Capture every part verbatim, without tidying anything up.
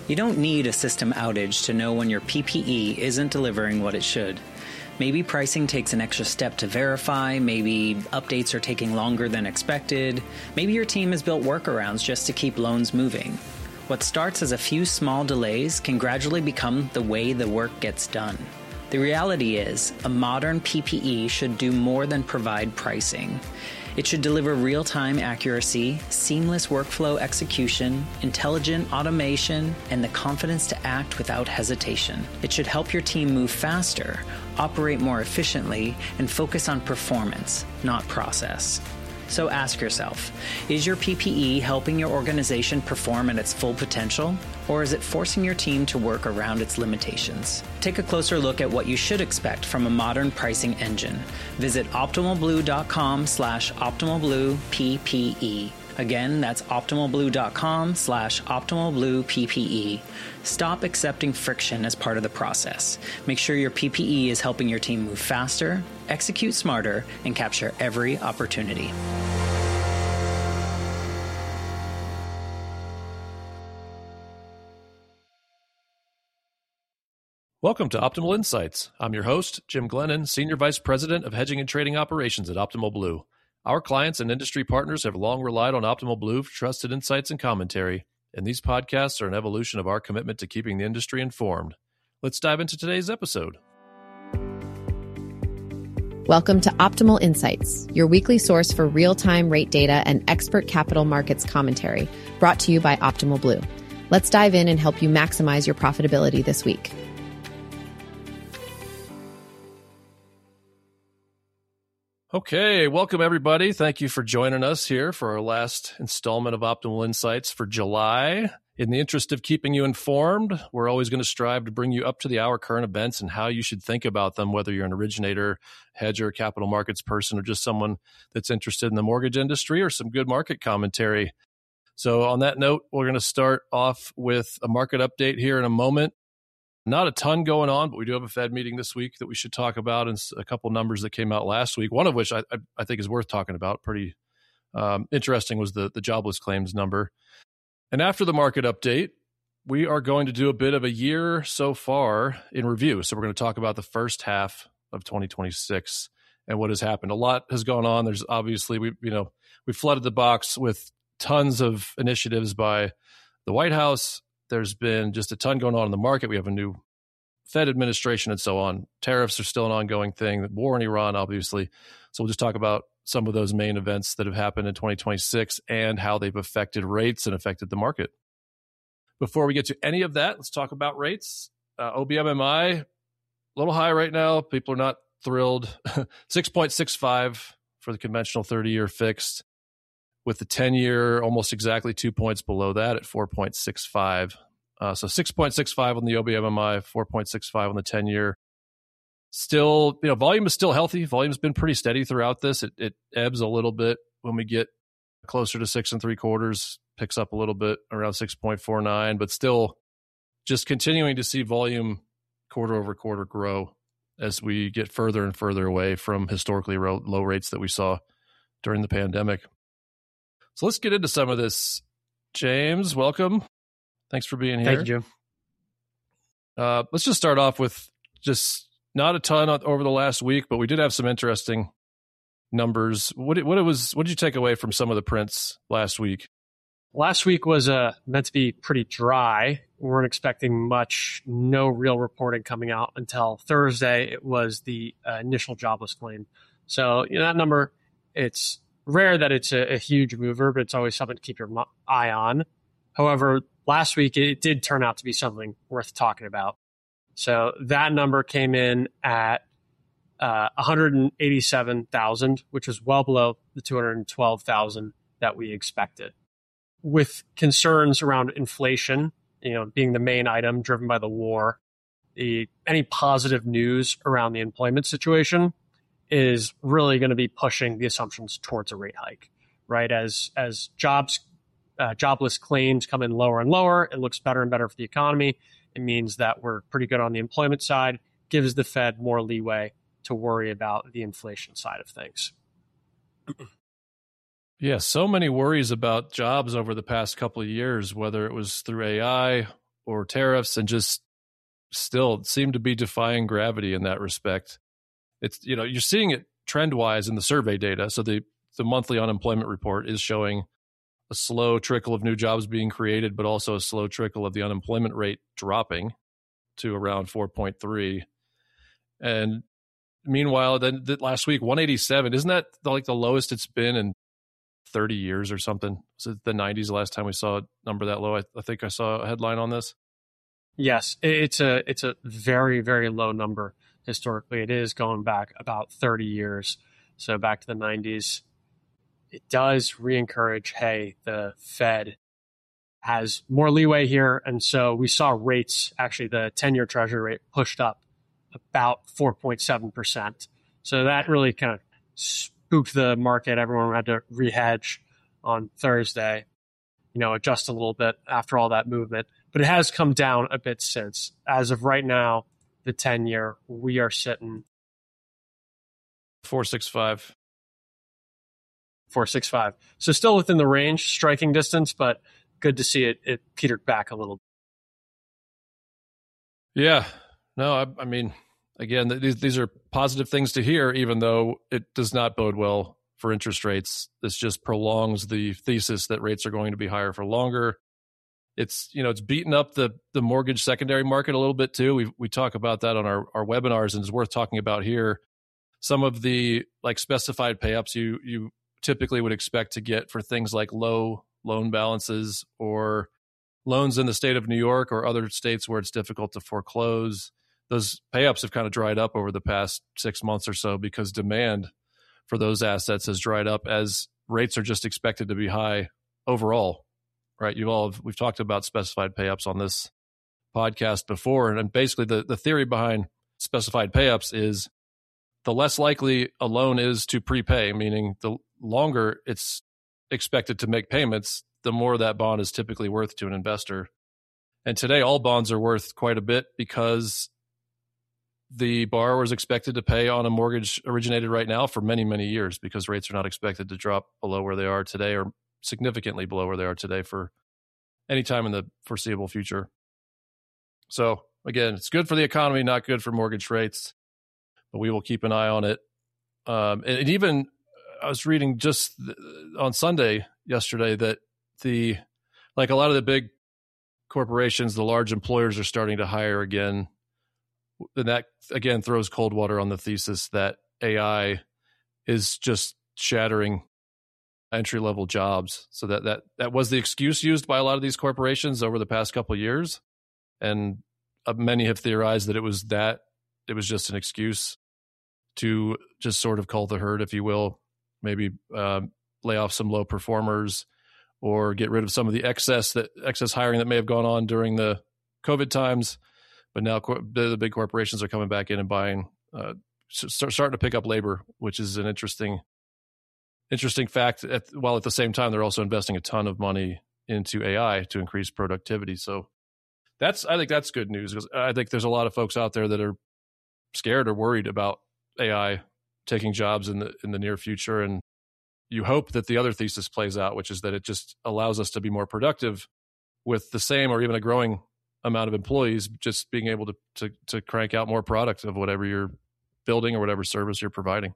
You don't need a system outage to know when your P P E isn't delivering what it should. Maybe pricing takes an extra step to verify, maybe updates are taking longer than expected, maybe your team has built workarounds just to keep loans moving. What starts as a few small delays can gradually become the way the work gets done. The reality is, a modern P P E should do more than provide pricing. It should deliver real-time accuracy, seamless workflow execution, intelligent automation, and the confidence to act without hesitation. It should help your team move faster, operate more efficiently, and focus on performance, not process. So ask yourself, is your P P E helping your organization perform at its full potential, or is it forcing your team to work around its limitations? Take a closer look at what you should expect from a modern pricing engine. Visit optimalblue.com slash optimalblueppe. Again, that's optimalblue.com slash optimalblueppe. Stop accepting friction as part of the process. Make sure your P P E is helping your team move faster, execute smarter, and capture every opportunity. Welcome to Optimal Insights. I'm your host, Jim Glennon, Senior Vice President of Hedging and Trading Operations at Optimal Blue. Our clients and industry partners have long relied on Optimal Blue for trusted insights and commentary, and these podcasts are an evolution of our commitment to keeping the industry informed. Let's dive into today's episode. Welcome to Optimal Insights, your weekly source for real-time rate data and expert capital markets commentary, brought to you by Optimal Blue. Let's dive in and help you maximize your profitability this week. Okay, welcome everybody. Thank you for joining us here for our last installment of Optimal Insights for July. In the interest of keeping you informed, we're always going to strive to bring you up to the hour current events and how you should think about them, whether you're an originator, hedger, capital markets person, or just someone that's interested in the mortgage industry or some good market commentary. So on that note, we're going to start off with a market update here in a moment. Not a ton going on, but we do have a Fed meeting this week that we should talk about, and a couple numbers that came out last week, one of which I, I, I think is worth talking about. Pretty um, interesting was the, the jobless claims number. And after the market update, we are going to do a bit of a year so far in review. So we're going to talk about the first half of twenty twenty-six and what has happened. A lot has gone on. There's obviously, we you know, we flooded the box with tons of initiatives by the White House. There's been just a ton going on in the market. We have a new Fed administration and so on. Tariffs are still an ongoing thing. The war in Iran, obviously. So we'll just talk about some of those main events that have happened in twenty twenty-six and how they've affected rates and affected the market. Before we get to any of that, let's talk about rates. Uh, O B M M I, a little high right now. People are not thrilled. six point six five for the conventional thirty-year fixed, with the ten-year almost exactly two points below that at four point six five. Uh, so six point six five on the O B M M I, four point six five on the ten-year. Still, you know, volume is still healthy. Volume's been pretty steady throughout this. It, it ebbs a little bit when we get closer to six and three quarters, picks up a little bit around six point four nine, but still just continuing to see volume quarter over quarter grow as we get further and further away from historically low, low rates that we saw during the pandemic. So let's get into some of this. James, welcome. Thanks for being here. Thank you, Jim. Uh, let's just start off with just not a ton over the last week, but we did have some interesting numbers. What what it was? What did you take away from some of the prints last week? Last week was uh, meant to be pretty dry. We weren't expecting much, no real reporting coming out until Thursday. It was the uh, initial jobless claim. So, you know, that number, it's rare that it's a, a huge mover, but it's always something to keep your eye on. However, last week, it did turn out to be something worth talking about. So that number came in at uh, one hundred eighty-seven thousand, which was well below the two hundred twelve thousand that we expected. With concerns around inflation, you know, being the main item driven by the war, the any positive news around the employment situation is really going to be pushing the assumptions towards a rate hike, right? As as jobs, uh, jobless claims come in lower and lower, it looks better and better for the economy. It means that we're pretty good on the employment side, gives the Fed more leeway to worry about the inflation side of things. Yeah, so many worries about jobs over the past couple of years, whether it was through A I or tariffs, and just still seem to be defying gravity in that respect. It's, you know, you're seeing it trend-wise in the survey data. So the, the monthly unemployment report is showing a slow trickle of new jobs being created, but also a slow trickle of the unemployment rate dropping to around four point three. And meanwhile, then the, last week, one eighty-seven, isn't that the, like the lowest it's been in thirty years or something? Was it the nineties the last time we saw a number that low? I, I think I saw a headline on this. Yes, it's a it's a very, very low number historically. It is going back about thirty years, so back to the nineties. It does re-encourage, hey, the Fed has more leeway here. And so we saw rates, actually the ten-year Treasury rate pushed up about four point seven percent. So that really kind of spooked the market. Everyone had to re-hedge on Thursday, you know, adjust a little bit after all that movement. But it has come down a bit since. As of right now, the ten-year, we are sitting four sixty-five. four sixty-five. So still within the range, striking distance, but good to see it it petered back a little. Yeah. No, I, I mean, again, these these are positive things to hear, even though it does not bode well for interest rates. This just prolongs the thesis that rates are going to be higher for longer. It's, you know, it's beaten up the the mortgage secondary market a little bit too. We we talk about that on our, our webinars, and it's worth talking about here. Some of the like specified pay-ups you you typically would expect to get for things like low loan balances or loans in the state of New York or other states where it's difficult to foreclose. Those pay-ups have kind of dried up over the past six months or so because demand for those assets has dried up as rates are just expected to be high overall, right? You all have, we've talked about specified pay-ups on this podcast before, and basically the, the theory behind specified pay-ups is the less likely a loan is to prepay, meaning the longer it's expected to make payments, the more that bond is typically worth to an investor. And today, all bonds are worth quite a bit because the borrower is expected to pay on a mortgage originated right now for many, many years because rates are not expected to drop below where they are today or significantly below where they are today for any time in the foreseeable future. So again, it's good for the economy, not good for mortgage rates, but we will keep an eye on it. Um, and, and even I was reading just th- on Sunday yesterday that the like a lot of the big corporations, the large employers are starting to hire again. And that again throws cold water on the thesis that A I is just shattering entry level jobs. So that that that was the excuse used by a lot of these corporations over the past couple of years, and uh, many have theorized that it was that it was just an excuse to just sort of cull the herd, if you will, maybe um, lay off some low performers or get rid of some of the excess that excess hiring that may have gone on during the COVID times. But now the big corporations are coming back in and buying, uh, start, starting to pick up labor, which is an interesting, interesting fact. At, while at the same time, they're also investing a ton of money into A I to increase productivity. So that's, I think that's good news because I think there's a lot of folks out there that are scared or worried about A I taking jobs in the in the near future. And you hope that the other thesis plays out, which is that it just allows us to be more productive with the same or even a growing amount of employees, just being able to, to, to crank out more product of whatever you're building or whatever service you're providing.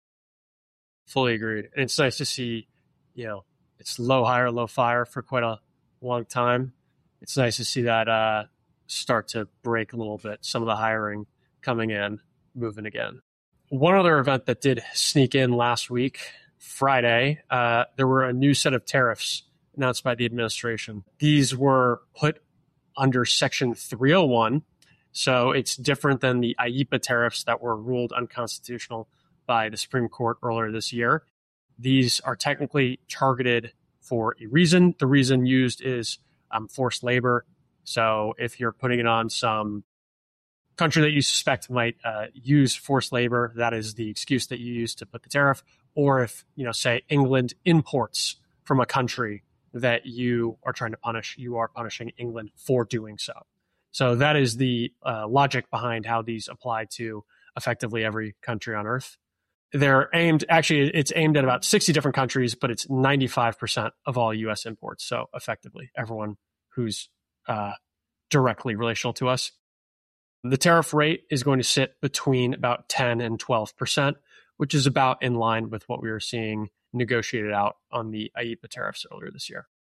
Fully agreed. And it's nice to see, you know, it's low hire, low fire for quite a long time. It's nice to see that uh, start to break a little bit. Some of the hiring coming in, moving again. One other event that did sneak in last week, Friday, uh, there were a new set of tariffs announced by the administration. These were put under Section three oh one. So it's different than the I E P A tariffs that were ruled unconstitutional by the Supreme Court earlier this year. These are technically targeted for a reason. The reason used is um, forced labor. So if you're putting it on some country that you suspect might uh, use forced labor, that is the excuse that you use to put the tariff. Or if, you know, say England imports from a country that you are trying to punish, you are punishing England for doing so. So that is the uh, logic behind how these apply to effectively every country on earth. They're aimed, actually, it's aimed at about sixty different countries, but it's ninety-five percent of all U S imports. So effectively, everyone who's uh, directly relational to us. The tariff rate is going to sit between about ten and twelve percent, which is about in line with what we were seeing negotiated out on the I E P A tariffs earlier this year.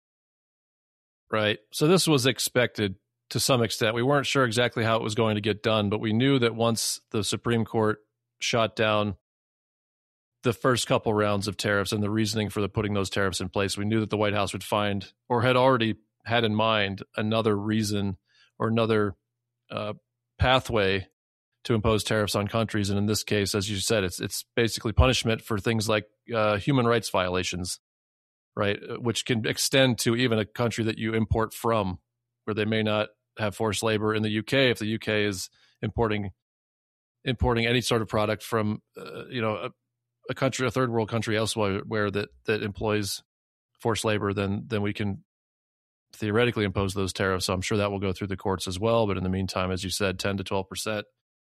Right. So this was expected to some extent. We weren't sure exactly how it was going to get done, but we knew that once the Supreme Court shot down the first couple rounds of tariffs and the reasoning for the putting those tariffs in place, we knew that the White House would find, or had already had in mind, another reason or another uh, pathway to impose tariffs on countries. And in this case, as you said, it's it's basically punishment for things like uh, human rights violations, right? Which can extend to even a country that you import from, where they may not have forced labor. In the U K, if the U K is importing importing any sort of product from, uh, you know, a, a country, a third world country elsewhere where that that employs forced labor, then then we can theoretically impose those tariffs. So I'm sure that will go through the courts as well. But in the meantime, as you said, ten to twelve percent.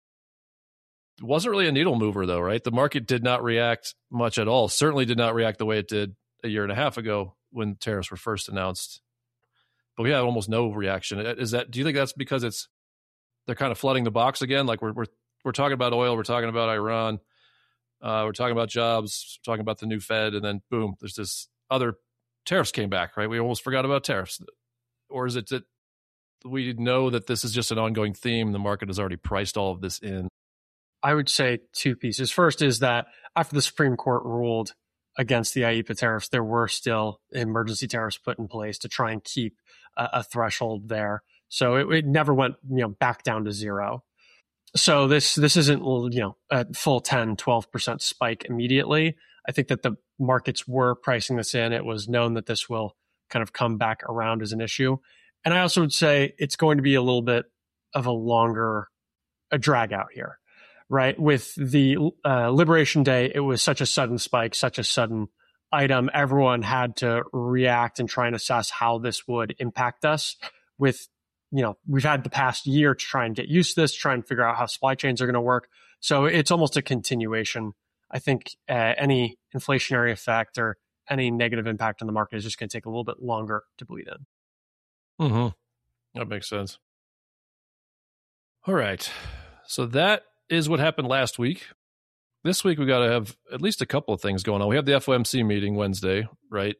It wasn't really a needle mover, though, right? The market did not react much at all. Certainly did not react the way it did a year and a half ago when tariffs were first announced. But we had almost no reaction. Is that? Do you think that's because it's they're kind of flooding the box again? Like we're we're we're talking about oil, we're talking about Iran, uh, we're talking about jobs, we're talking about the new Fed, and then boom, there's this other tariffs came back, right? We almost forgot about tariffs. Or is it that we know that this is just an ongoing theme? The market has already priced all of this in. I would say two pieces. First is that after the Supreme Court ruled against the I E P A tariffs, there were still emergency tariffs put in place to try and keep a, a threshold there. So it, it never went, you know, back down to zero. So this this isn't, you know, a full ten, twelve percent spike immediately. I think that the markets were pricing this in. It was known that this will kind of come back around as an issue. And I also would say it's going to be a little bit of a longer a drag out here. Right. With the uh, Liberation Day, it was such a sudden spike, such a sudden item. Everyone had to react and try and assess how this would impact us. With, you know, we've had the past year to try and get used to this, try and figure out how supply chains are going to work. So it's almost a continuation. I think uh, any inflationary effect or any negative impact on the market is just going to take a little bit longer to bleed in. Mm-hmm. That makes sense. All right. So that is what happened last week. This week, we got to have at least a couple of things going on. We have the F O M C meeting Wednesday, right?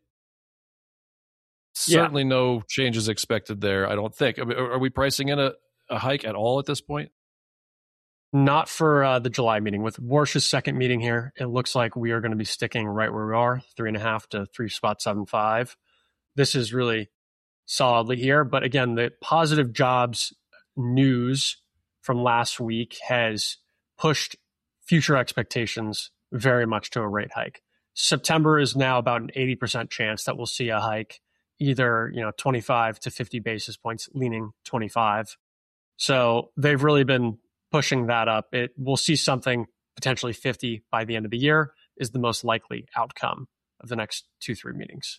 Certainly yeah. No changes expected there, I don't think. I mean, are we pricing in a, a hike at all at this point? Not for uh, the July meeting. With Warsh's second meeting here, it looks like we are going to be sticking right where we are, three and a half to three spot seven five. This is really solidly here. But again, the positive jobs news from last week has pushed future expectations very much to a rate hike. September is now about an eighty percent chance that we'll see a hike, either, you know, twenty-five to fifty basis points, leaning twenty-five. So they've really been pushing that up. It we'll see something potentially fifty by the end of the year is the most likely outcome of the next two, three meetings.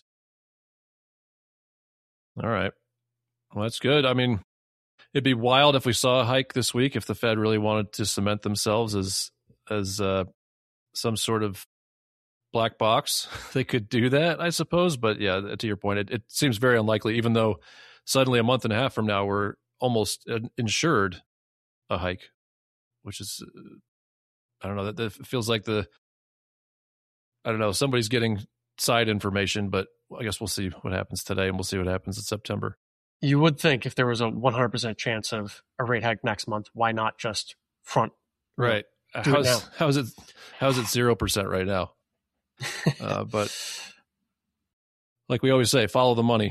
All right. Well, that's good. I mean, it'd be wild if we saw a hike this week, if the Fed really wanted to cement themselves as as uh, some sort of black box. They could do that, I suppose. But yeah, to your point, it, it seems very unlikely, even though suddenly a month and a half from now, we're almost insured a hike, which is, I don't know, that, that feels like the, I don't know, somebody's getting side information, but I guess we'll see what happens today and we'll see what happens in September. You would think if there was a one hundred percent chance of a rate hike next month, why not just front? Right. How's, how is it, how is it zero percent right now? uh, but like we always say, follow the money.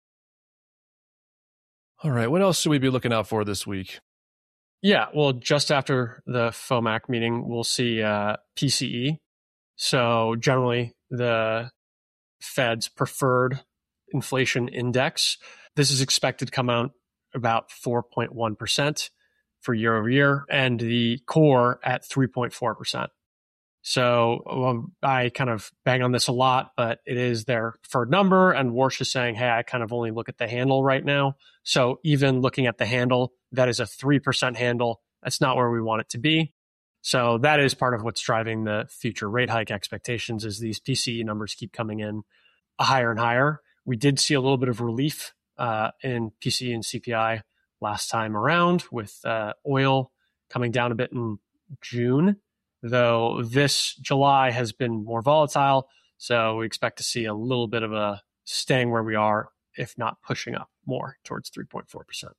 All right. What else should we be looking out for this week? Yeah. Well, just after the FOMAC meeting, we'll see uh, P C E. So generally the Fed's preferred inflation index. This is expected to come out about four point one percent for year over year, and the core at three point four percent. So um, I kind of bang on this a lot, but it is their preferred number. And Warsh is saying, hey, I kind of only look at the handle right now. So even looking at the handle, that is a three percent handle. That's not where we want it to be. So that is part of what's driving the future rate hike expectations, is these P C E numbers keep coming in higher and higher. We did see a little bit of relief uh, in P C E and C P I last time around, with uh, oil coming down a bit in June, though this July has been more volatile. So we expect to see a little bit of a staying where we are, if not pushing up more towards three point four percent.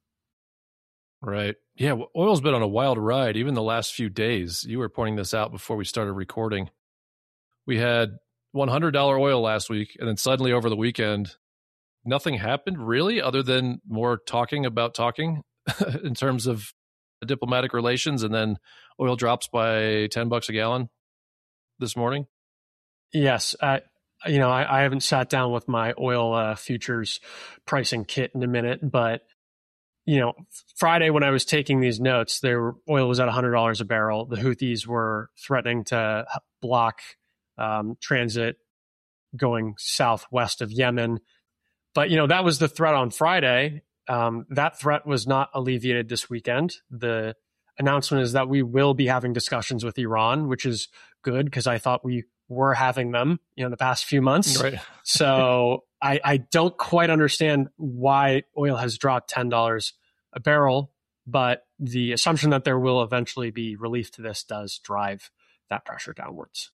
Right. Yeah. Oil's been on a wild ride, even the last few days. You were pointing this out before we started recording. We had one hundred dollars oil last week, and then suddenly over the weekend, nothing happened really, other than more talking about talking in terms of diplomatic relations. And then oil drops by ten bucks a gallon this morning. Yes. Uh, you know, I, I haven't sat down with my oil uh, futures pricing kit in a minute, but you know, Friday when I was taking these notes, there oil was at one hundred dollars a barrel. The Houthis were threatening to block um, transit going southwest of Yemen. But, you know, that was the threat on Friday. Um, that threat was not alleviated this weekend. The announcement is that we will be having discussions with Iran, which is good because I thought we were having them, you know, the past few months. Right. So I, I don't quite understand why oil has dropped ten dollars a barrel, but the assumption that there will eventually be relief to this does drive that pressure downwards.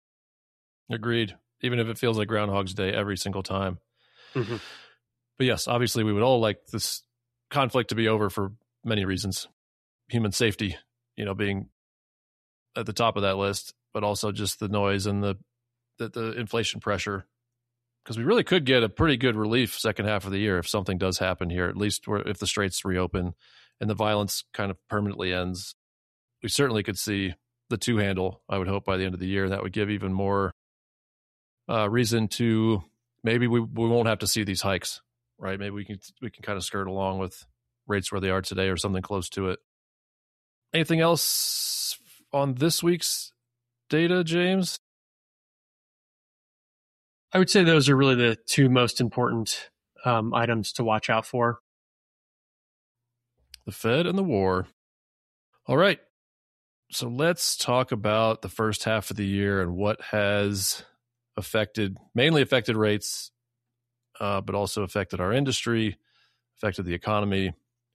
Agreed. Even if it feels like Groundhog's Day every single time. Mm-hmm. But yes, obviously we would all like this conflict to be over for many reasons. Human safety, you know, being at the top of that list, but also just the noise and the the, the inflation pressure. Because we really could get a pretty good relief second half of the year if something does happen here, at least where, if the straits reopen and the violence kind of permanently ends. We certainly could see the two handle, I would hope, by the end of the year. That would give even more uh, reason to maybe we, we won't have to see these hikes, right? Maybe we can we can kind of skirt along with rates where they are today or something close to it. Anything else on this week's data, James? I would say those are really the two most important um, items to watch out for. The Fed and the war. All right. So let's talk about the first half of the year and what has affected, mainly affected rates, uh, but also affected our industry, affected the economy.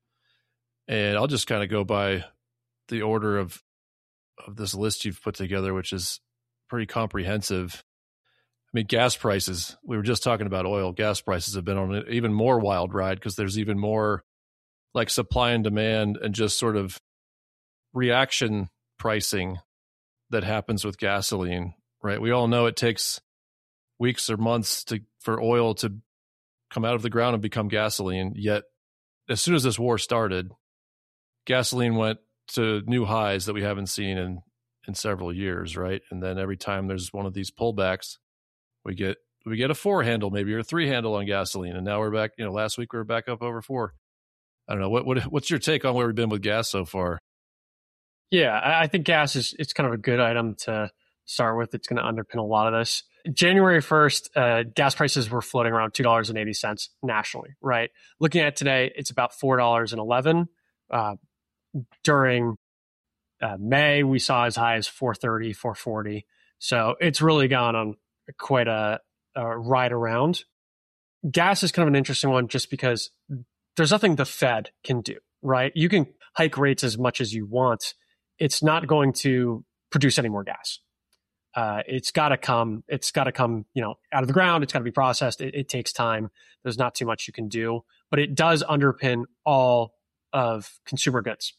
And I'll just kind of go by the order of of this list you've put together, which is pretty comprehensive. I mean, gas prices, we were just talking about oil. Gas prices have been on an even more wild ride because there's even more like supply and demand and just sort of reaction pricing that happens with gasoline, right? We all know it takes weeks or months to for oil to come out of the ground and become gasoline. Yet, as soon as this war started, gasoline went to new highs that we haven't seen in, in several years, right? And then every time there's one of these pullbacks, we get we get a four handle maybe or a three handle on gasoline, and now we're back. You know, last week we were back up over four. I don't know what what what's your take on where we've been with gas so far? Yeah, I think gas is it's kind of a good item to start with. It's going to underpin a lot of this. January first, uh, gas prices were floating around two dollars and eighty cents nationally, right? Looking at today, it's about four dollars and eleven cents. Uh, during uh, May, we saw as high as four thirty, four forty. So it's really gone on quite a, a ride around. Gas is kind of an interesting one just because there's nothing the Fed can do, right? You can hike rates as much as you want. It's not going to produce any more gas. Uh, it's got to come. It's got to come, you know, out of the ground. It's got to be processed. It, it takes time. There's not too much you can do, but it does underpin all of consumer goods.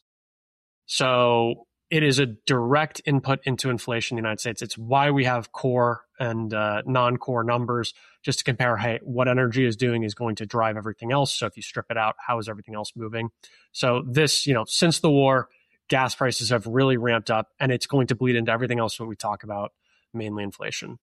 So it is a direct input into inflation in the United States. It's why we have core and uh, non-core numbers, just to compare, hey, what energy is doing is going to drive everything else. So if you strip it out, how is everything else moving? So this, you know, since the war, gas prices have really ramped up, and it's going to bleed into everything else that we talk about, mainly inflation.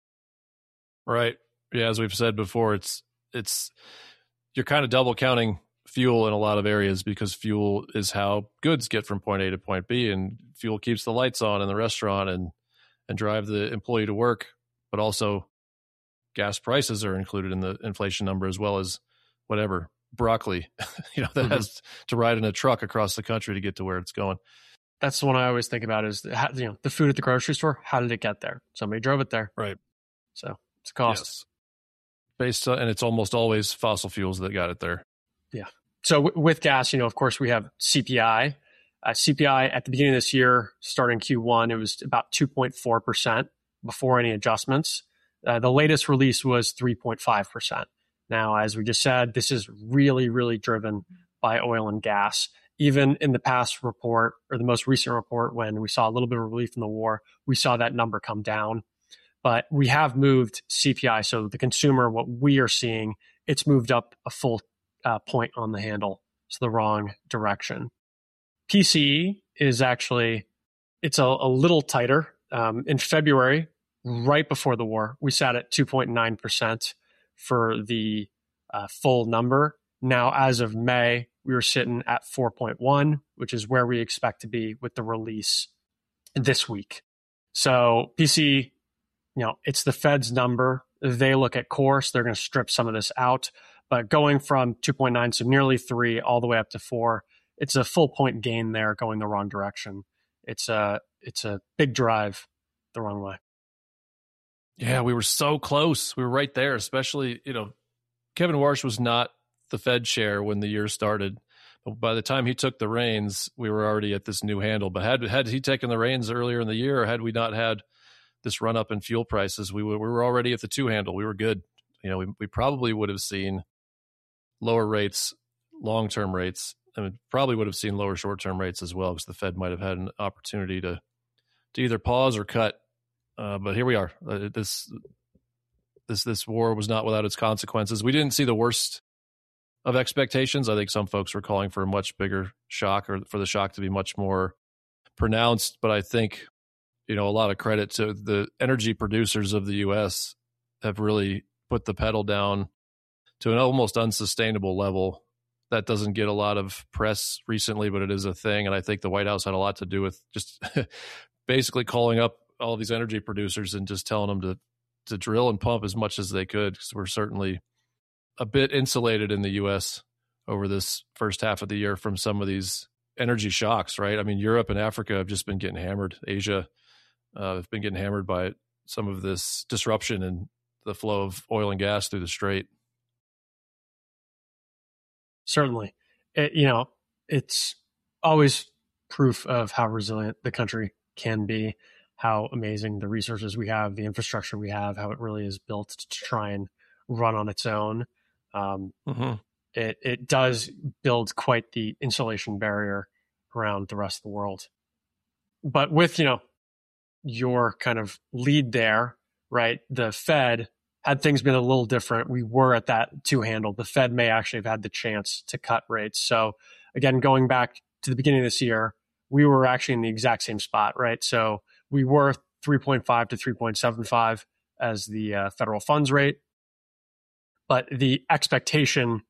Right. Yeah, as we've said before, it's it's you're kind of double counting fuel in a lot of areas because fuel is how goods get from point A to point B, and fuel keeps the lights on in the restaurant and and drive the employee to work. But also gas prices are included in the inflation number, as well as whatever broccoli, you know, that mm-hmm. has to ride in a truck across the country to get to where it's going. That's the one I always think about is, how, you know, the food at the grocery store. How did it get there? Somebody drove it there. Right. So it's a cost. Yes. Based on, and it's almost always fossil fuels that got it there. Yeah. so w- with gas, you know, of course, we have C P I. Uh, C P I at the beginning of this year, starting Q one, it was about two point four percent before any adjustments. Uh, the latest release was three point five percent. Now, as we just said, this is really, really driven by oil and gas. Even in the past report, or the most recent report, when we saw a little bit of relief in the war, we saw that number come down. But we have moved C P I. So the consumer, what we are seeing, it's moved up a full uh, point on the handle. It's the wrong direction. P C E is actually, it's a, a little tighter. Um, in February, right before the war, we sat at two point nine percent for the uh, full number. Now, as of May, we were sitting at four point one, which is where we expect to be with the release this week. So P C E, you know, it's the Fed's number. They look at course. They're going to strip some of this out. But going from two point nine, so nearly three, all the way up to four, it's a full point gain there going the wrong direction. It's a, it's a big drive the wrong way. Yeah, we were so close. We were right there, especially, you know, Kevin Warsh was not the Fed chair when the year started. But by the time he took the reins, we were already at this new handle. But had had he taken the reins earlier in the year, or had we not had this run up in fuel prices, we were, we were already at the two handle. We were good. You know, we, we probably would have seen lower rates, long-term rates. I mean, probably would have seen lower short-term rates as well, because the Fed might have had an opportunity to to either pause or cut. Uh, but here we are. Uh, this this this war was not without its consequences. We didn't see the worst of expectations. I think some folks were calling for a much bigger shock, or for the shock to be much more pronounced. But I think, you know, a lot of credit to the energy producers of the U S have really put the pedal down to an almost unsustainable level. That doesn't get a lot of press recently, but it is a thing. And I think the White House had a lot to do with just basically calling up all of these energy producers and just telling them to to drill and pump as much as they could, because we're certainly a bit insulated in the U S over this first half of the year from some of these energy shocks, right? I mean, Europe and Africa have just been getting hammered. Asia uh, have been getting hammered by some of this disruption in the flow of oil and gas through the Strait. Certainly. It, you know, it's always proof of how resilient the country can be, how amazing the resources we have, the infrastructure we have, how it really is built to try and run on its own. Um, mm-hmm. It it does build quite the insulation barrier around the rest of the world. But with, you know, your kind of lead there, right? The Fed, had things been a little different, we were at that two handle. The Fed may actually have had the chance to cut rates. So again, going back to the beginning of this year, we were actually in the exact same spot, right? So we were three point five to three point seven five as the uh, federal funds rate. But the expectation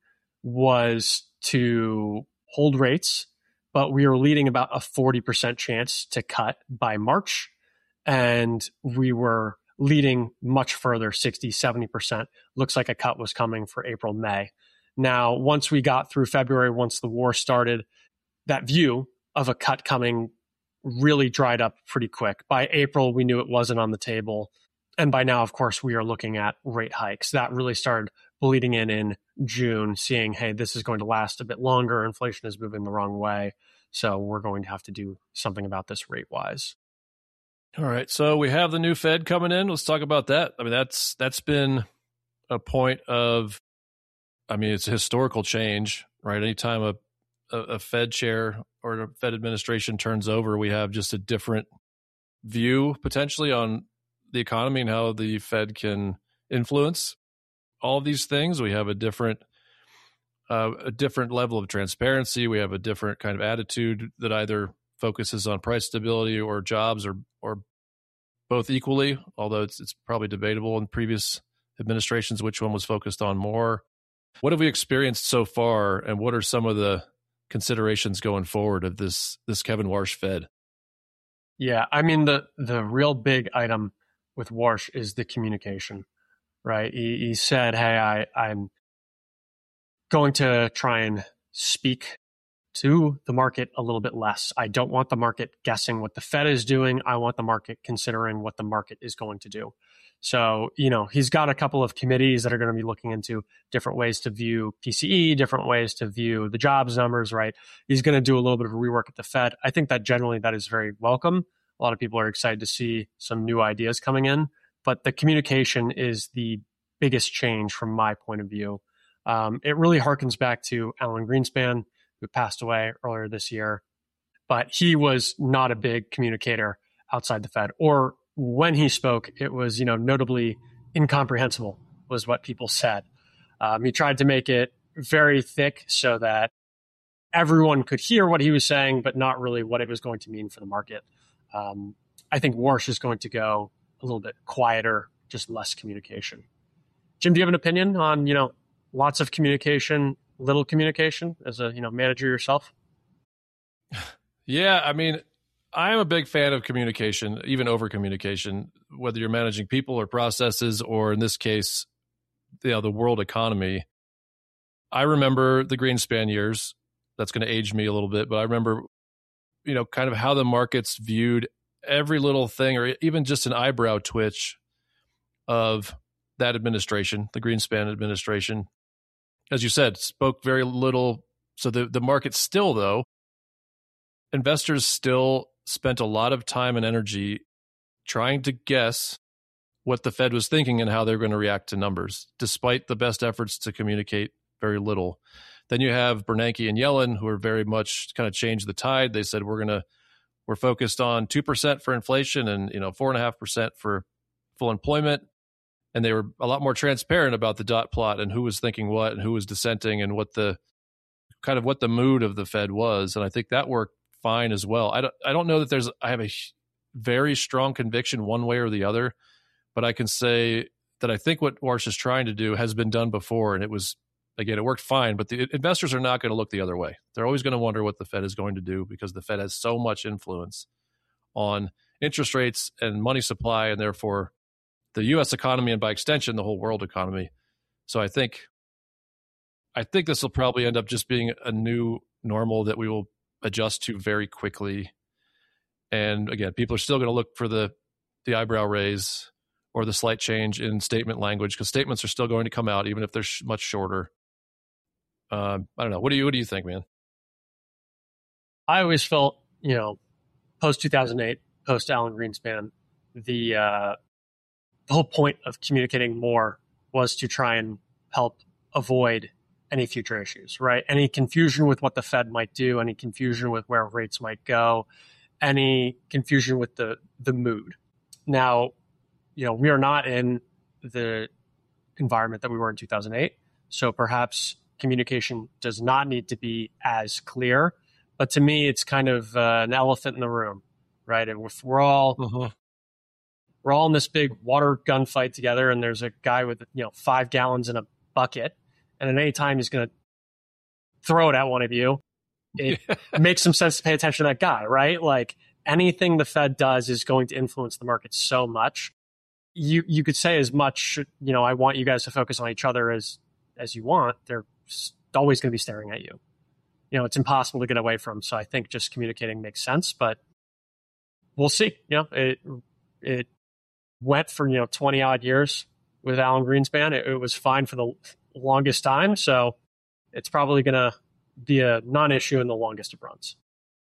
was to hold rates, but we were leading about a forty percent chance to cut by March. And we were leading much further, sixty, seventy percent. Looks like a cut was coming for April, May. Now, once we got through February, once the war started, that view of a cut coming really dried up pretty quick. By April, we knew it wasn't on the table. And by now, of course, we are looking at rate hikes. That really started bleeding in in June, seeing, hey, this is going to last a bit longer. Inflation is moving the wrong way. So we're going to have to do something about this rate-wise. All right. So we have the new Fed coming in. Let's talk about that. I mean, that's that's been a point of, I mean, it's a historical change, right? Anytime a, a, a Fed chair or a Fed administration turns over, we have just a different view potentially on the economy and how the Fed can influence all of these things. We have a different uh, a different level of transparency. We have a different kind of attitude that either focuses on price stability or jobs, or or both equally, although it's it's probably debatable in previous administrations which one was focused on more. What have we experienced so far, and what are some of the considerations going forward of this this Kevin Warsh Fed? Yeah, I mean, the the real big item with Warsh is the communication, right? He, he said, hey, I, I'm going to try and speak to the market a little bit less. I don't want the market guessing what the Fed is doing. I want the market considering what the market is going to do. So, you know, he's got a couple of committees that are going to be looking into different ways to view P C E, different ways to view the jobs numbers, right? He's going to do a little bit of a rework at the Fed. I think that generally that is very welcome. A lot of people are excited to see some new ideas coming in, but the communication is the biggest change from my point of view. Um, it really harkens back to Alan Greenspan, who passed away earlier this year, but he was not a big communicator outside the Fed, or when he spoke, it was, you know, notably incomprehensible was what people said. Um, he tried to make it very thick so that everyone could hear what he was saying, but not really what it was going to mean for the market. Um, I think Warsh is going to go a little bit quieter, just less communication. Jim, do you have an opinion on, you know, lots of communication, little communication as a, you know, manager yourself? Yeah, I mean, I'm a big fan of communication, even over communication, whether you're managing people or processes, or in this case, you know, the world economy. I remember the Greenspan years. That's going to age me a little bit, but I remember, you know, kind of how the markets viewed every little thing, or even just an eyebrow twitch of that administration, the Greenspan administration. As you said, spoke very little. So the, the market still, though, investors still spent a lot of time and energy trying to guess what the Fed was thinking and how they're going to react to numbers, despite the best efforts to communicate very little. Then you have Bernanke and Yellen, who are very much kind of changed the tide. They said, we're going to, we're focused on two percent for inflation and, you know, four and a half percent for full employment. And they were a lot more transparent about the dot plot and who was thinking what and who was dissenting and what the kind of what the mood of the Fed was. And I think that worked fine as well. I don't, I don't know that there's, I have a very strong conviction one way or the other, but I can say that I think what Warsh is trying to do has been done before. And it was, again, it worked fine, but the investors are not going to look the other way. They're always going to wonder what the Fed is going to do because the Fed has so much influence on interest rates and money supply, and therefore the U S economy and by extension, the whole world economy. So I think, I think this will probably end up just being a new normal that we will adjust to very quickly. And again, people are still going to look for the the eyebrow raise or the slight change in statement language because statements are still going to come out even if they're sh- much shorter. Um, I don't know. What do you what do you think, man? I always felt, you know, post two thousand eight, post Alan Greenspan, the uh, the whole point of communicating more was to try and help avoid any future issues, right? Any confusion with what the Fed might do, any confusion with where rates might go, any confusion with the the mood. Now, you know, we are not in the environment that we were in two thousand eight, so perhaps communication does not need to be as clear. But to me, it's kind of uh, an elephant in the room, right? And if we're all uh-huh. we're all in this big water gunfight together, and there's a guy with, you know, five gallons in a bucket. And at any time he's going to throw it at one of you, it makes some sense to pay attention to that guy, right? Like anything the Fed does is going to influence the market so much. You you could say as much, you know, I want you guys to focus on each other as as you want. They're always going to be staring at you. You know, it's impossible to get away from. So I think just communicating makes sense, but we'll see. You know, it it went for, you know, twenty odd years with Alan Greenspan. It, it was fine for the longest time, so it's probably going to be a non-issue in the longest of runs.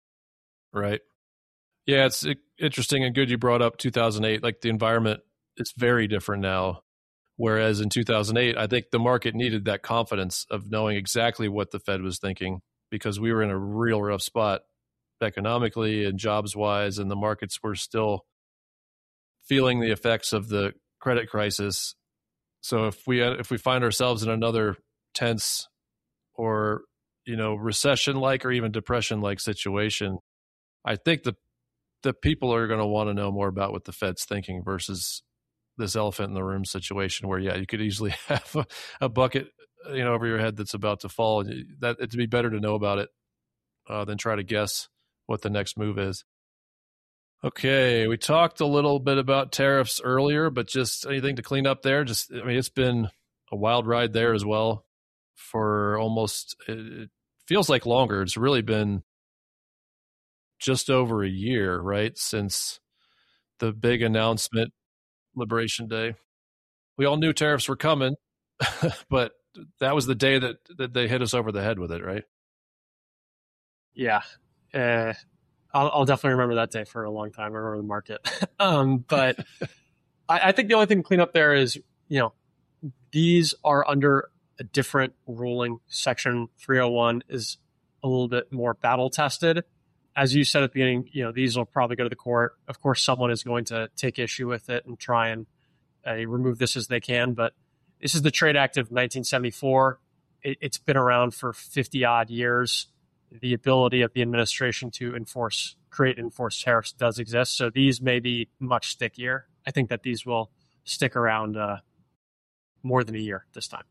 Right. Yeah, it's interesting and good you brought up two thousand eight. Like the environment is very different now, whereas in two thousand eight, I think the market needed that confidence of knowing exactly what the Fed was thinking because we were in a real rough spot economically and jobs-wise, and the markets were still feeling the effects of the credit crisis. So if we if we find ourselves in another tense or, you know, recession-like or even depression-like situation, I think the the people are going to want to know more about what the Fed's thinking versus this elephant in the room situation where, yeah, you could easily have a, a bucket, you know, over your head that's about to fall. That it'd be better to know about it uh, than try to guess what the next move is. Okay, we talked a little bit about tariffs earlier, but just anything to clean up there? Just, I mean, it's been a wild ride there as well for almost, it feels like longer. It's really been just over a year, right, since the big announcement, Liberation Day. we all knew tariffs were coming, but that was the day that, that they hit us over the head with it, right? Yeah. Uh, I'll, I'll definitely remember that day for a long time. I remember the market. um, but I, I think the only thing to clean up there is, you know, these are under a different ruling. Section three oh one is a little bit more battle tested. As you said at the beginning, you know, these will probably go to the court. Of course, someone is going to take issue with it and try and uh, remove this as they can. But this is the Trade Act of nineteen seventy-four. It, it's been around for fifty odd years. The ability of the administration to enforce, create and enforce tariffs does exist. So these may be much stickier. I think that these will stick around uh, more than a year this time.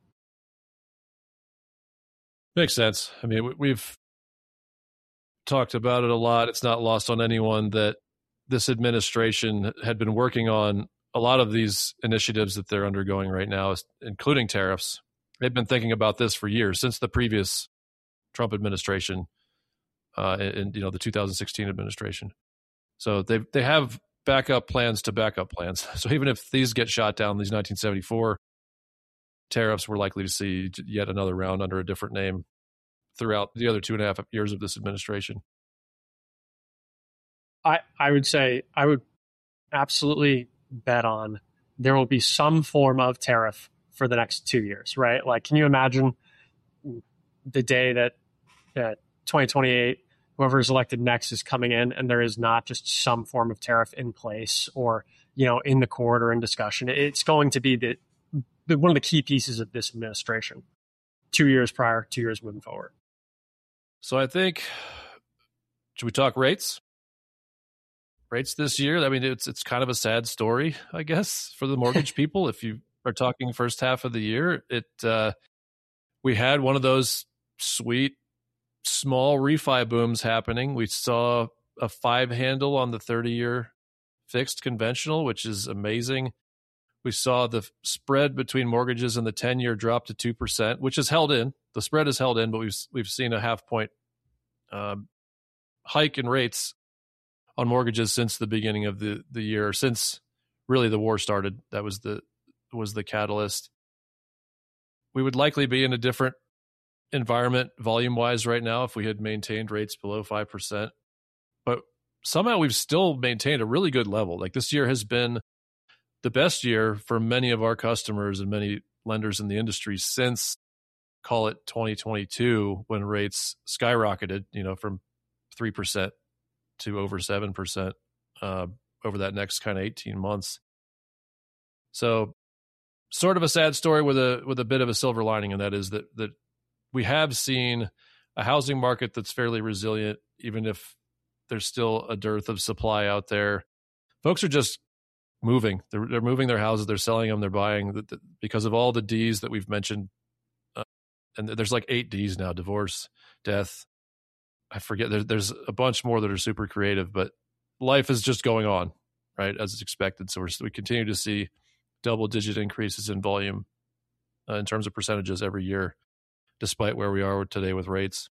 Makes sense. I mean, we've talked about it a lot. It's not lost on anyone that this administration had been working on a lot of these initiatives that they're undergoing right now, including tariffs. They've been thinking about this for years, since the previous Trump administration, uh, and you know the two thousand sixteen administration. So they they have backup plans to backup plans. So even if these get shot down, these nineteen seventy-four tariffs, we're likely to see yet another round under a different name throughout the other two and a half years of this administration. I I would say I would absolutely bet on there will be some form of tariff for the next two years, right? Like, can you imagine the day that uh, twenty twenty-eight, whoever is elected next is coming in and there is not just some form of tariff in place or, you know, in the court or in discussion? It's going to be the, the one of the key pieces of this administration, two years prior, two years moving forward. So I think, should we talk rates? Rates this year? I mean, it's it's kind of a sad story, I guess, for the mortgage people. If you are talking first half of the year, it uh, we had one of those sweet small refi booms happening. We saw a five handle on the thirty-year fixed conventional, which is amazing. We saw the spread between mortgages and the ten-year drop to two percent, which is held in. The spread is held in, but we've we've seen a half point um, hike in rates on mortgages since the beginning of the, the year, since really the war started. That was the was the catalyst. We would likely be in a different environment volume-wise right now if we had maintained rates below five percent. But somehow we've still maintained a really good level. Like, this year has been the best year for many of our customers and many lenders in the industry since, call it twenty twenty-two, when rates skyrocketed, you know, from three percent to over seven percent uh, over that next kind of eighteen months. So sort of a sad story with a with a bit of a silver lining, and that is that that we have seen a housing market that's fairly resilient, even if there's still a dearth of supply out there. Folks are just moving. They're, they're moving their houses. They're selling them. They're buying the, the, because of all the D's that we've mentioned. Uh, and there's like eight D's now: divorce, death. I forget. There's there's a bunch more that are super creative, but life is just going on, right, as it's expected. So we're, we continue to see double-digit increases in volume uh, in terms of percentages every year, despite where we are today with rates.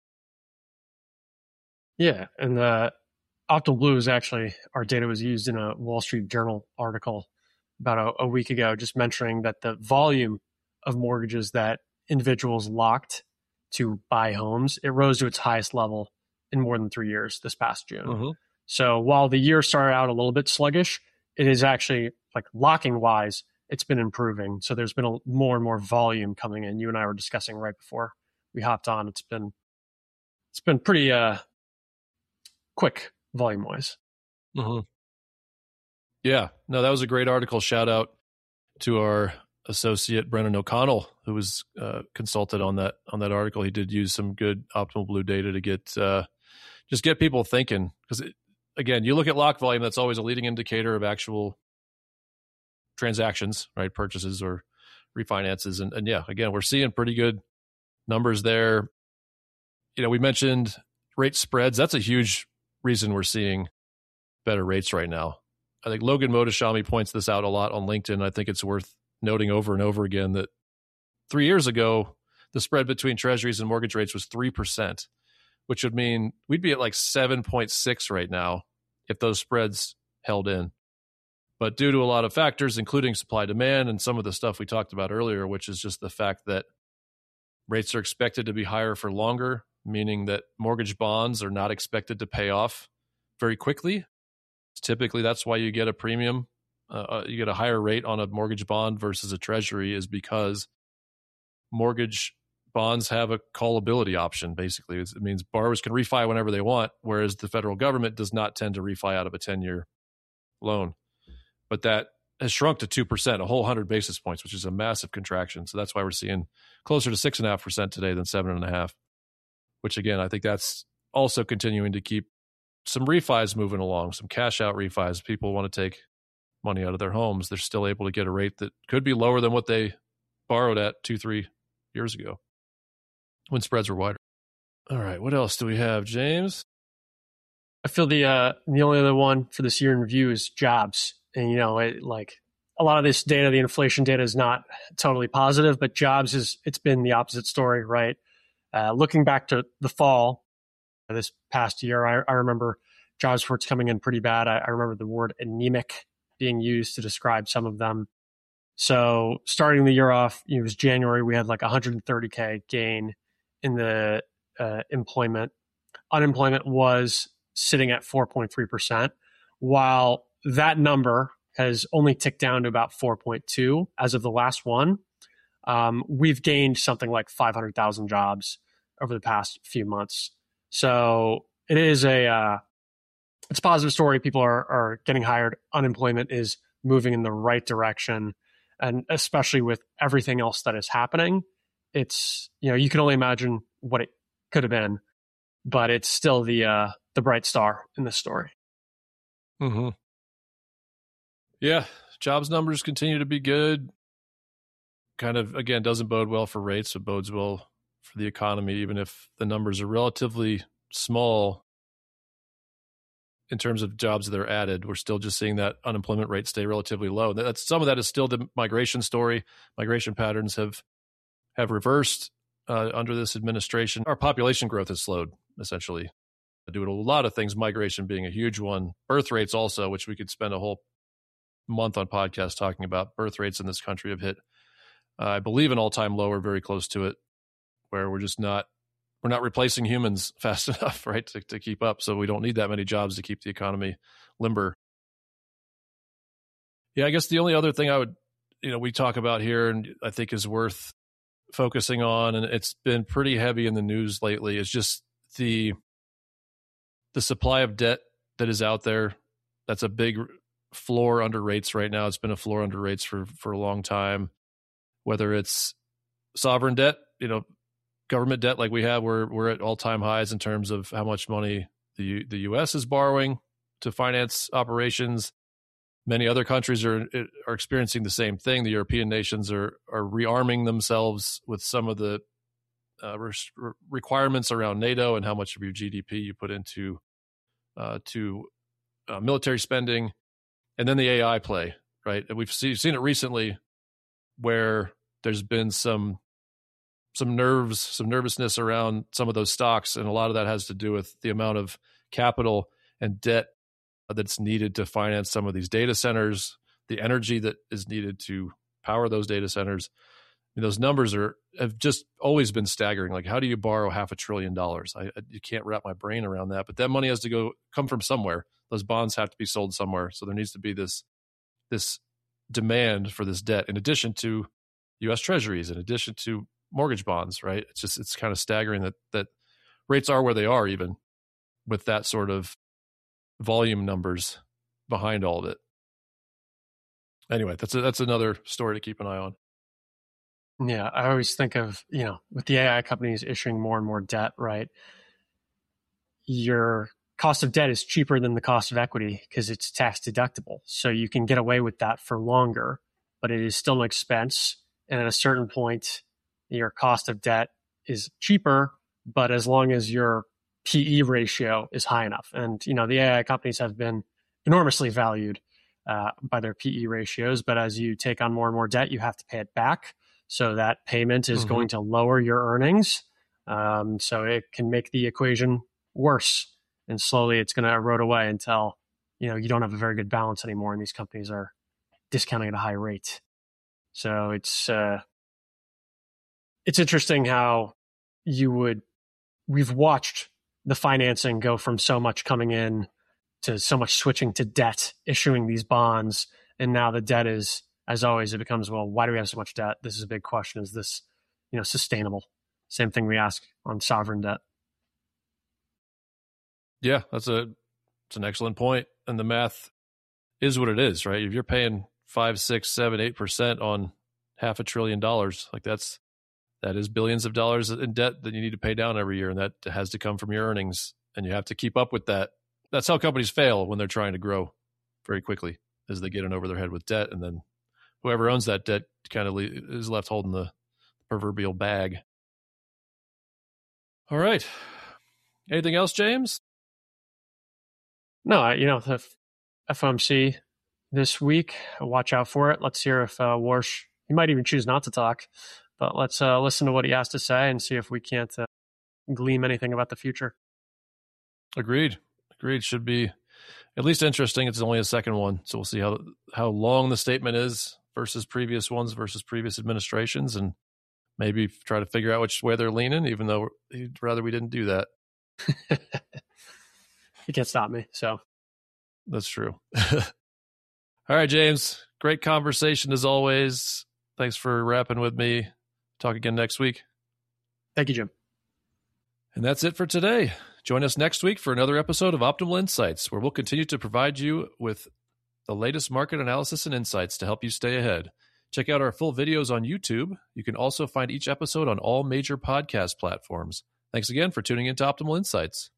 Yeah, and uh, Optimal Blue is actually, our data was used in a Wall Street Journal article about a, a week ago, just mentioning that the volume of mortgages that individuals locked to buy homes, it rose to its highest level in more than three years this past June. Mm-hmm. So while the year started out a little bit sluggish, it is actually, like, locking wise, it's been improving. So there's been a, more and more volume coming in. You and I were discussing right before we hopped on. It's been it's been pretty uh, quick volume wise. Mm-hmm. Yeah, no, that was a great article. Shout out to our associate Brennan O'Connell, who was uh, consulted on that on that article. He did use some good Optimal Blue data to get uh, just get people thinking, because again, you look at lock volume, that's always a leading indicator of actual transactions, right? Purchases or refinances. And, and yeah, again, we're seeing pretty good numbers there. You know, we mentioned rate spreads. That's a huge reason we're seeing better rates right now. I think Logan Motoshami points this out a lot on LinkedIn. I think it's worth noting over and over again that three years ago, the spread between treasuries and mortgage rates was three percent, which would mean we'd be at like seven point six right now if those spreads held in. But due to a lot of factors, including supply demand and some of the stuff we talked about earlier, which is just the fact that rates are expected to be higher for longer, meaning that mortgage bonds are not expected to pay off very quickly. Typically, that's why you get a premium. Uh, you get a higher rate on a mortgage bond versus a treasury, is because mortgage bonds have a callability option. Basically, it means borrowers can refi whenever they want, whereas the federal government does not tend to refi out of a ten-year loan. But that has shrunk to two percent, a whole one hundred basis points, which is a massive contraction. So that's why we're seeing closer to six point five percent today than seven point five, which again, I think that's also continuing to keep some refis moving along, some cash out refis. People want to take money out of their homes. They're still able to get a rate that could be lower than what they borrowed at two, three years ago when spreads were wider. All right, what else do we have, James? I feel the uh, the only other one for this year in review is jobs. And, you know, it, like a lot of this data, the inflation data is not totally positive, but jobs is, it's been the opposite story, right? Uh, looking back to the fall, this past year, I, I remember jobs reports coming in pretty bad. I, I remember the word anemic being used to describe some of them. So starting the year off, it was January, we had like one hundred thirty K gain in the uh, employment. Unemployment was sitting at four point three percent, while that number has only ticked down to about four point two as of the last one. Um, we've gained something like five hundred thousand jobs over the past few months. So it is a uh, it's a positive story. People are are getting hired. Unemployment is moving in the right direction, and especially with everything else that is happening, it's, you know, you can only imagine what it could have been, but it's still the uh, the bright star in this story. Mm-hmm. Yeah, jobs numbers continue to be good. Kind of, again, doesn't bode well for rates. It bodes well for the economy, even if the numbers are relatively small in terms of jobs that are added. We're still just seeing that unemployment rate stay relatively low. That's, some of that is still the migration story. Migration patterns have have reversed uh, under this administration. Our population growth has slowed, essentially, due to a lot of things, migration being a huge one. Birth rates also, which we could spend a whole month on podcast talking about. Birth rates in this country have hit, uh, I believe, an all-time low or very close to it, where we're just not we're not replacing humans fast enough, right, to, to keep up. So we don't need that many jobs to keep the economy limber. Yeah, I guess the only other thing I would, you know, we talk about here and I think is worth focusing on, and it's been pretty heavy in the news lately, is just the the supply of debt that is out there. That's a big floor under rates right now. It's been a floor under rates for, for a long time, whether it's sovereign debt, you know, government debt like we have, we're, we're at all-time highs in terms of how much money the the U S is borrowing to finance operations. Many other countries are are experiencing the same thing. The European nations are are rearming themselves with some of the uh, re- requirements around NATO and how much of your G D P you put into uh, to uh, military spending. And then the A I play, right? And we've see, seen it recently where there's been some some nerves, some nervousness around some of those stocks. And a lot of that has to do with the amount of capital and debt that's needed to finance some of these data centers, the energy that is needed to power those data centers. I mean, those numbers are have just always been staggering. Like, how do you borrow half a trillion dollars? I, I you can't wrap my brain around that. But that money has to go come from somewhere. Those bonds have to be sold somewhere. So there needs to be this this demand for this debt, in addition to U S Treasuries, in addition to mortgage bonds. Right? It's just it's kind of staggering that that rates are where they are, even with that sort of volume numbers behind all of it. Anyway, that's a, that's another story to keep an eye on. Yeah, I always think of, you know, with the A I companies issuing more and more debt, right? Your cost of debt is cheaper than the cost of equity because it's tax deductible. So you can get away with that for longer, but it is still an expense. And at a certain point, your cost of debt is cheaper, but as long as your P E ratio is high enough. And, you know, the A I companies have been enormously valued uh, by their P E ratios, but as you take on more and more debt, you have to pay it back. So that payment is mm-hmm. going to lower your earnings. Um, so it can make the equation worse. And slowly it's going to erode away until you know, you don't have a very good balance anymore, and these companies are discounting at a high rate. So it's uh, it's interesting how you would we've watched the financing go from so much coming in to so much switching to debt, issuing these bonds, and now the debt is, as always, it becomes, well, why do we have so much debt? This is a big question. Is this, you know, sustainable? Same thing we ask on sovereign debt. Yeah, that's a it's an excellent point. And the math is what it is, right? If you're paying five, six, seven, eight percent on half a trillion dollars, like that's that is billions of dollars in debt that you need to pay down every year, and that has to come from your earnings, and you have to keep up with that. That's how companies fail when they're trying to grow very quickly, is they get in over their head with debt, and then whoever owns that debt kind of is left holding the proverbial bag. All right. Anything else, James? No, you know, the F O M C this week, watch out for it. Let's hear if uh, Warsh, he might even choose not to talk, but let's uh, listen to what he has to say and see if we can't uh, glean anything about the future. Agreed. Agreed. Should be at least interesting. It's only a second one, so we'll see how how long the statement is versus previous ones versus previous administrations, and maybe try to figure out which way they're leaning, even though he'd rather we didn't do that. He can't stop me, so. That's true. All right, James. Great conversation as always. Thanks for rapping with me. Talk again next week. Thank you, Jim. And that's it for today. Join us next week for another episode of Optimal Insights, where we'll continue to provide you with the latest market analysis and insights to help you stay ahead. Check out our full videos on YouTube. You can also find each episode on all major podcast platforms. Thanks again for tuning in to Optimal Insights.